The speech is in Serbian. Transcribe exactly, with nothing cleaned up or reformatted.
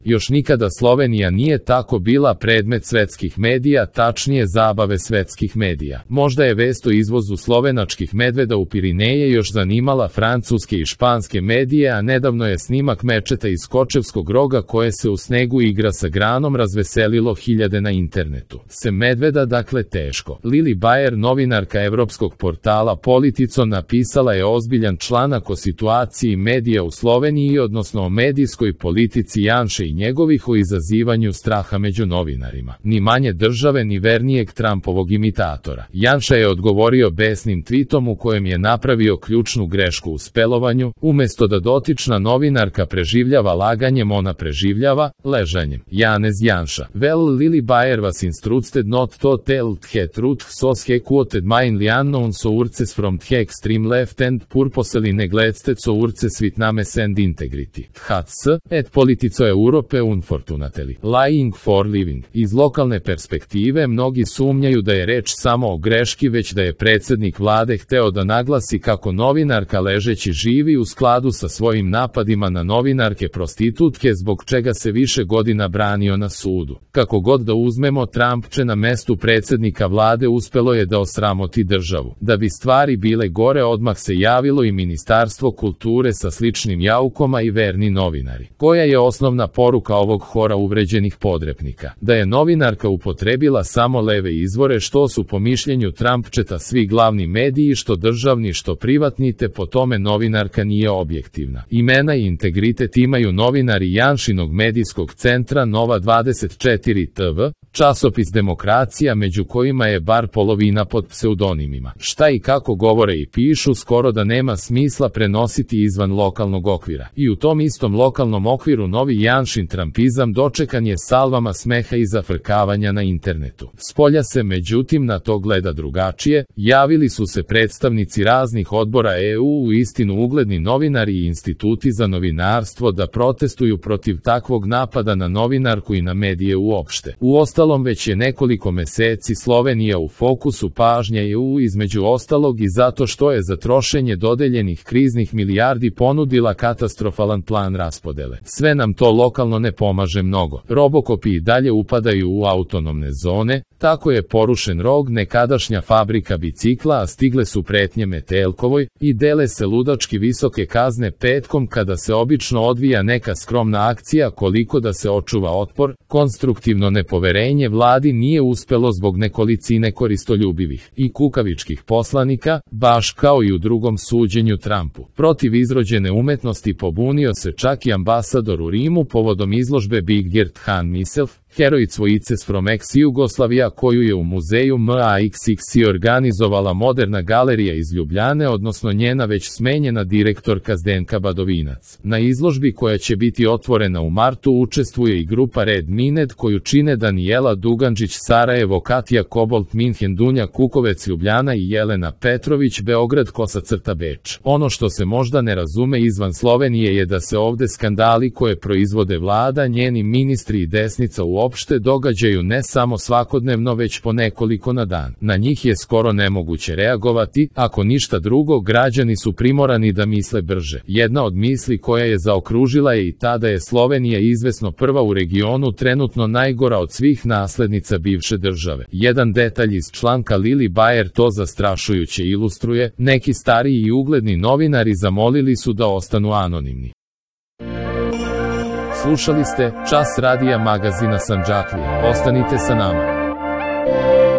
Još nikada Slovenija nije tako bila predmet svetskih medija, tačnije zabave svetskih medija. Možda je vest o izvozu slovenačkih medveda u Pirineje još zanimala francuske i španske medije, a nedavno je snimak mečeta iz Kočevskog roga koje se u snegu igra sa granom razveselilo hiljade na internetu. Se medveda dakle teško. Lili Bajer, novinarka evropskog portala Politico, napisala je ozbiljan članak o situaciji medija u Sloveniji, odnosno o medijskoj politici Janše i njegovih, o izazivanju straha među novinarima. Ni manje države ni vernijeg Trumpovog imitatora. Janša je odgovorio besnim tvitom u kojem je napravio ključnu grešku u spelovanju. Umesto da dotična novinarka preživljava laganjem, ona preživljava ležanjem. Janez Janša. Well, Lili Bajer was instructed not to tell the truth, so he quoted mainly unknown sources from the extreme left and purposely neglected sources with names and integrity. H C, et Politico Europe unfortunately. Lying for living. Iz lokalne perspektive mnogi sumnjaju da je reč samo o greški, već da je predsjednik vlade hteo da naglasi kako novinarka ležeći živi u skladu sa svojim napadima na novinarke prostitutke, zbog čega se više godina branio na sudu. Kako god da uzmemo, Trumpče na mestu predsjednika vlade uspelo je da osramoti državu. Da bi stvari bile gore, odmah se javilo i Ministarstvo kulture sa sličnim jaukoma i verni novinari. Koja je osnovna poruka ovog hora uvređenih podrepnika? Da je novinarka upotrebila samo leve izvore, što su po mišljenju Trumpčeta svi glavni mediji, što državni, što privatni, te po tome novinarka nije objektivna. Imena i integritet imaju novinari Janšinog medijskog centra Nova dvadeset četiri T V, časopis Demokracija, među kojima je bar polovina pod pseudonimima. Šta i kako govore i pišu skoro da nema smisla prenositi izvan lokalnog okvira. I u tom istom lokalnom okviru novi Janšin trampizam dočekan je salvama smeha i zafrkavanja na internetu. Spolja se međutim na to gleda drugačije. Javili su se predstavnici raznih odbora E U, u istinu ugledni novinari i instituti za novinarstvo, da protestuju protiv takvog napada na novinarku i na medije uopšte. Uostalom, već je nekoliko meseci Slovenija u fokusu pažnje E U, između ostalog i zato što je za trošenje dodeljenih kriznih milijardi ponudila katastrofalan plan raspodele. Sve nam to lokalno ne pomaže mnogo. Robokopi i dalje upadaju u autonomne zone, tako je porušen Rog, nekadašnja fabrika bicikla, a stigle su pretnje Metelkovoj, i dele se ludački visoke kazne petkom kada se obično odvija neka skromna akcija, koliko da se očuva otpor. Konstruktivno nepoverenje vladi nije uspelo zbog nekolicine koristoljubivih i kukavičkih poslanika, baš kao i u drugom suđenju Trumpu. Protiv izrođene umetnosti pobunio se čak i ambasador u Rimu povodom izložbe Big Gert Han Himself, Heroic Voices from ex-Jugoslavia, koju je u muzeju M A X X organizovala Moderna galerija iz Ljubljane, odnosno njena već smenjena direktorka Zdenka Badovinac. Na izložbi, koja će biti otvorena u martu, učestvuje i grupa Red Mined, koju čine Danijela Dugančić Sarajevo, Katja Kobolt Minhen, Dunja Kukovec Ljubljana i Jelena Petrović Beograd kosa crta Beč. Ono što se možda ne razume izvan Slovenije je da se ovde skandali koje proizvode vlada, njeni ministri i desnica uopšte događaju ne samo svakodnevno, već po nekoliko na dan. Na njih je skoro nemoguće reagovati, ako ništa drugo, građani su primorani da misle brže. Jedna od misli koja je zaokružila je i ta da je Slovenija izvesno prva u regionu, trenutno najgora od svih naslednica bivše države. Jedan detalj iz članka Lili Bajer to zastrašujuće ilustruje. Neki stariji i ugledni novinari zamolili su da ostanu anonimni. Slušali ste Čas radija magazina Sandžaklija. Ostanite sa nama.